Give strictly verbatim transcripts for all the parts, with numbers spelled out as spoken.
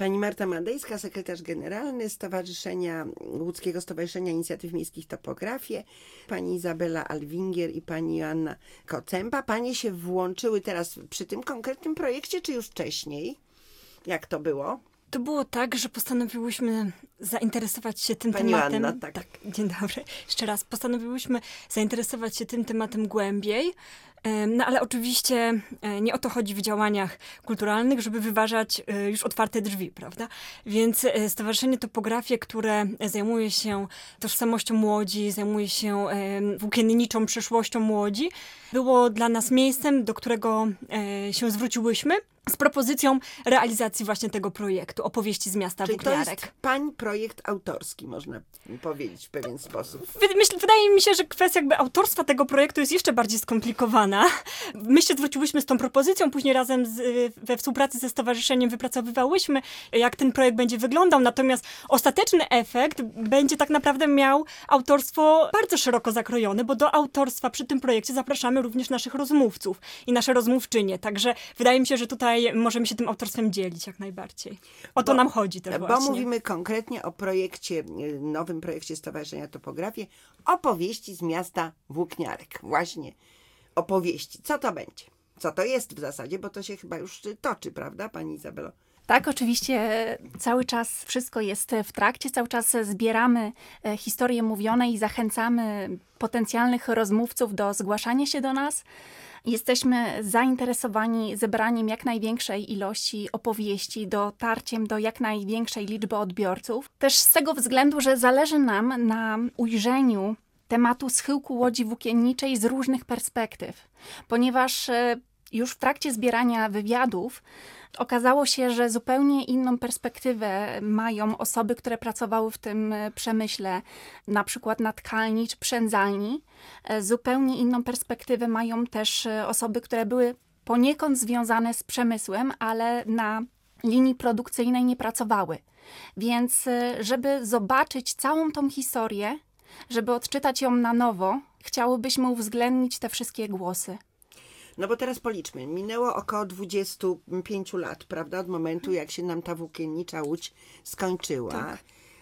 Pani Marta Mandejska, sekretarz generalny Stowarzyszenia Łódzkiego Stowarzyszenia Inicjatyw Miejskich Topografie, pani Izabela Alwinger i pani Joanna Kocemba. Panie się włączyły teraz przy tym konkretnym projekcie, czy już wcześniej? Jak to było? To było tak, że postanowiłyśmy zainteresować się tym Pani tematem. Joanna, tak. tak. Dzień dobry. Jeszcze raz. Postanowiłyśmy zainteresować się tym tematem głębiej. No ale oczywiście nie o to chodzi w działaniach kulturalnych, żeby wyważać już otwarte drzwi, prawda? Więc Stowarzyszenie Topografie, które zajmuje się tożsamością Łodzi, zajmuje się włókienniczą przyszłością Łodzi, było dla nas miejscem, do którego się zwróciłyśmy z propozycją realizacji właśnie tego projektu, opowieści z miasta Czyli Włókniarek. to jest pań projekt autorski, można powiedzieć w pewien sposób. Myślę, wydaje mi się, że kwestia jakby autorstwa tego projektu jest jeszcze bardziej skomplikowana. My się zwróciłyśmy z tą propozycją, później razem z, we współpracy ze stowarzyszeniem wypracowywałyśmy, jak ten projekt będzie wyglądał, natomiast ostateczny efekt będzie tak naprawdę miał autorstwo bardzo szeroko zakrojone, bo do autorstwa przy tym projekcie zapraszamy również naszych rozmówców i nasze rozmówczynie, także wydaje mi się, że tutaj możemy się tym autorstwem dzielić jak najbardziej. O to bo, nam chodzi też bo właśnie. Bo mówimy konkretnie o projekcie, nowym projekcie Stowarzyszenia Topografii, opowieści z miasta Włókniarek. Właśnie opowieści. Co to będzie? Co to jest w zasadzie? Bo to się chyba już toczy, prawda, pani Izabelo? Tak, oczywiście cały czas wszystko jest w trakcie, cały czas zbieramy historie mówione i zachęcamy potencjalnych rozmówców do zgłaszania się do nas. Jesteśmy zainteresowani zebraniem jak największej ilości opowieści, dotarciem do jak największej liczby odbiorców. Też z tego względu, że zależy nam na ujrzeniu tematu schyłku Łodzi Włókienniczej z różnych perspektyw, ponieważ już w trakcie zbierania wywiadów okazało się, że zupełnie inną perspektywę mają osoby, które pracowały w tym przemyśle, na przykład na tkalni czy przędzalni. Zupełnie inną perspektywę mają też osoby, które były poniekąd związane z przemysłem, ale na linii produkcyjnej nie pracowały. Więc żeby zobaczyć całą tą historię, żeby odczytać ją na nowo, chciałybyśmy uwzględnić te wszystkie głosy. No bo teraz policzmy, minęło około dwadzieścia pięć lat, prawda, od momentu, jak się nam ta włókiennicza Łódź skończyła. Tak.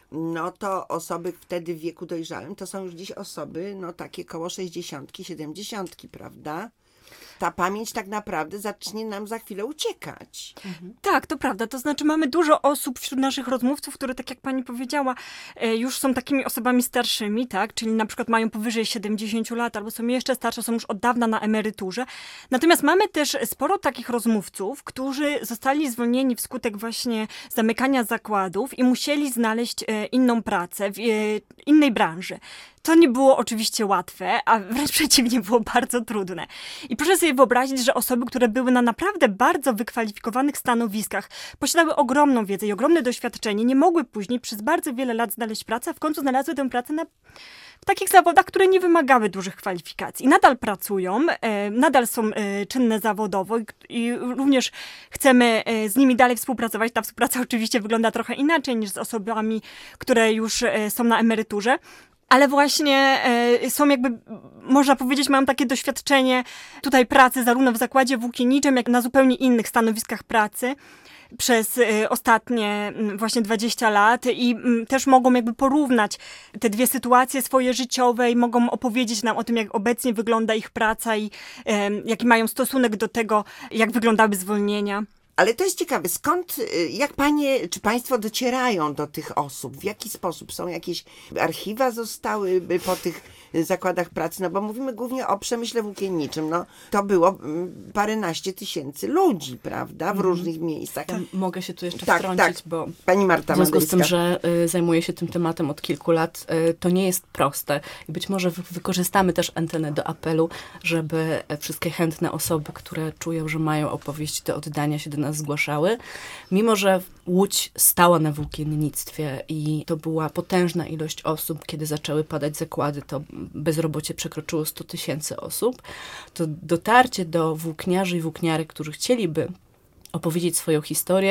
No to osoby wtedy w wieku dojrzałym, to są już dziś osoby, no takie koło sześćdziesiątki, siedemdziesiątki, prawda? Ta pamięć tak naprawdę zacznie nam za chwilę uciekać. Mhm. Tak, to prawda. To znaczy mamy dużo osób wśród naszych rozmówców, które, tak jak pani powiedziała, już są takimi osobami starszymi, tak? Czyli na przykład mają powyżej siedemdziesiąt lat, albo są jeszcze starsze, są już od dawna na emeryturze. Natomiast mamy też sporo takich rozmówców, którzy zostali zwolnieni wskutek właśnie zamykania zakładów i musieli znaleźć inną pracę w innej branży. To nie było oczywiście łatwe, a wręcz przeciwnie, było bardzo trudne. I proszę sobie wyobrazić, że osoby, które były na naprawdę bardzo wykwalifikowanych stanowiskach, posiadały ogromną wiedzę i ogromne doświadczenie, nie mogły później przez bardzo wiele lat znaleźć pracę, a w końcu znalazły tę pracę na w takich zawodach, które nie wymagały dużych kwalifikacji. Nadal pracują, e, nadal są e, czynne zawodowo i, i również chcemy e, z nimi dalej współpracować. Ta współpraca oczywiście wygląda trochę inaczej niż z osobami, które już e, są na emeryturze. Ale właśnie e, są jakby, można powiedzieć, mają takie doświadczenie tutaj pracy zarówno w zakładzie włókienniczym, jak na zupełnie innych stanowiskach pracy przez e, ostatnie właśnie dwadzieścia lat i m, też mogą jakby porównać te dwie sytuacje swoje życiowe i mogą opowiedzieć nam o tym, jak obecnie wygląda ich praca i e, jaki mają stosunek do tego, jak wyglądały zwolnienia. Ale to jest ciekawe, skąd, jak panie, czy państwo docierają do tych osób? W jaki sposób? Są jakieś archiwa zostały po tych zakładach pracy? No bo mówimy głównie o przemyśle włókienniczym. No to było paręnaście tysięcy ludzi, prawda? W mm. różnych miejscach. Ja mogę się tu jeszcze tak, wtrącić, tak. bo pani Marta w związku Mandejska. z tym, że y, zajmuję się tym tematem od kilku lat, y, to nie jest proste. I być może wy, wykorzystamy też antenę do apelu, żeby wszystkie chętne osoby, które czują, że mają opowieść do oddania, się do nas zgłaszały. Mimo że Łódź stała na włókiennictwie i to była potężna ilość osób, kiedy zaczęły padać zakłady, to bezrobocie przekroczyło sto tysięcy osób, to dotarcie do włókniarzy i włókniarek, którzy chcieliby opowiedzieć swoją historię,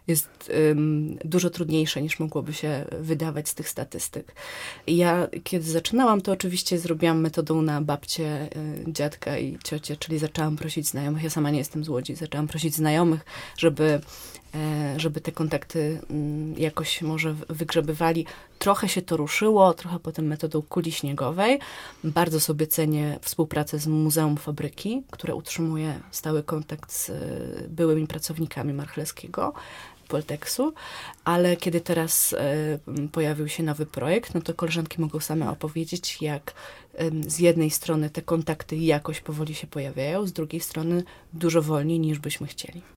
jest um, dużo trudniejsze niż mogłoby się wydawać z tych statystyk. Ja kiedy zaczynałam, to oczywiście zrobiłam metodą na babcię, y, dziadka i ciocię, czyli zaczęłam prosić znajomych, ja sama nie jestem z Łodzi, zaczęłam prosić znajomych, żeby żeby te kontakty jakoś może wygrzebywali. Trochę się to ruszyło, trochę potem metodą kuli śniegowej. Bardzo sobie cenię współpracę z Muzeum Fabryki, które utrzymuje stały kontakt z byłymi pracownikami Marchlewskiego, Polteksu, ale kiedy teraz y, pojawił się nowy projekt, no to koleżanki mogą same opowiedzieć, jak y, z jednej strony te kontakty jakoś powoli się pojawiają, z drugiej strony dużo wolniej niż byśmy chcieli.